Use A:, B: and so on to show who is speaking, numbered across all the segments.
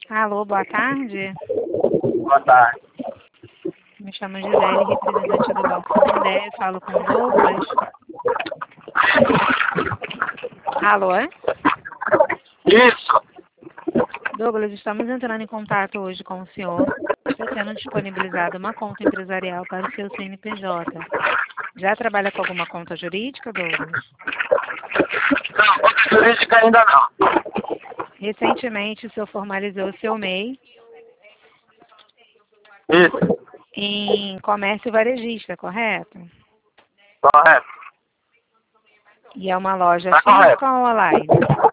A: Alô, boa tarde.
B: Boa tarde.
A: Me chamo Gisele, representante do Banco Santander. Falo com o Douglas. Alô?
B: Isso.
A: Douglas, estamos entrando em contato hoje com o senhor. Está sendo disponibilizada uma conta empresarial para o seu CNPJ. Já trabalha com alguma conta jurídica, Douglas?
B: Não, conta jurídica ainda não.
A: Recentemente, o senhor formalizou o seu MEI
B: Isso.
A: em comércio varejista, correto?
B: Correto.
A: E é uma loja
B: Tá
A: física
B: correto.
A: ou online?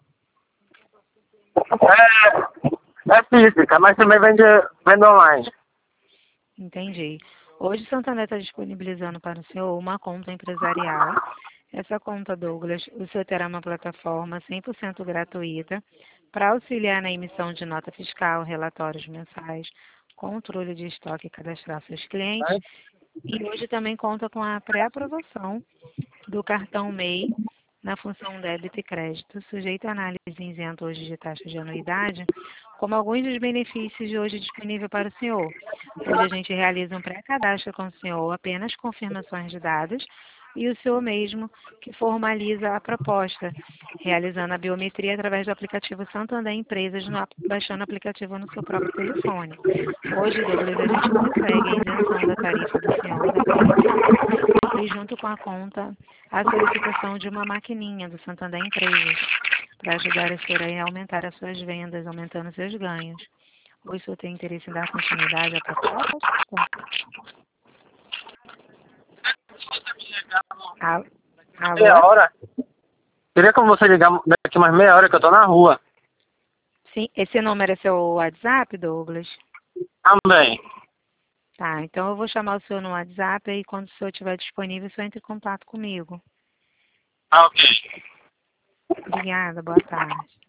B: É física, mas também vende online.
A: Entendi. Hoje, o Santander está disponibilizando para o senhor uma conta empresarial. Essa conta, Douglas, o senhor terá uma plataforma 100% gratuita para auxiliar na emissão de nota fiscal, relatórios mensais, controle de estoque e cadastrar seus clientes. E hoje também conta com a pré-aprovação do cartão MEI na função débito e crédito, sujeito a análise isenta hoje de taxa de anuidade, como alguns dos benefícios de hoje disponível para o senhor. Hoje a gente realiza um pré-cadastro com o senhor, apenas confirmações de dados, e o senhor mesmo que formaliza a proposta, realizando a biometria através do aplicativo Santander Empresas, baixando o aplicativo no seu próprio telefone. Hoje, Douglas, a gente consegue a isenção da tarifa do senhor, da premiação, e junto com a conta, a solicitação de uma maquininha do Santander Empresas, para ajudar a senhora a aumentar as suas vendas, aumentando seus ganhos. Hoje o senhor tem interesse em dar continuidade à proposta?
B: Meia
A: Alô?
B: hora. Queria que você ligar daqui mais meia hora que eu tô na rua.
A: Sim, esse número é seu WhatsApp, Douglas?
B: Também.
A: Tá, então eu vou chamar o senhor no WhatsApp e quando o senhor estiver disponível, o senhor entra em contato comigo.
B: Ah, ok.
A: Obrigada, boa tarde.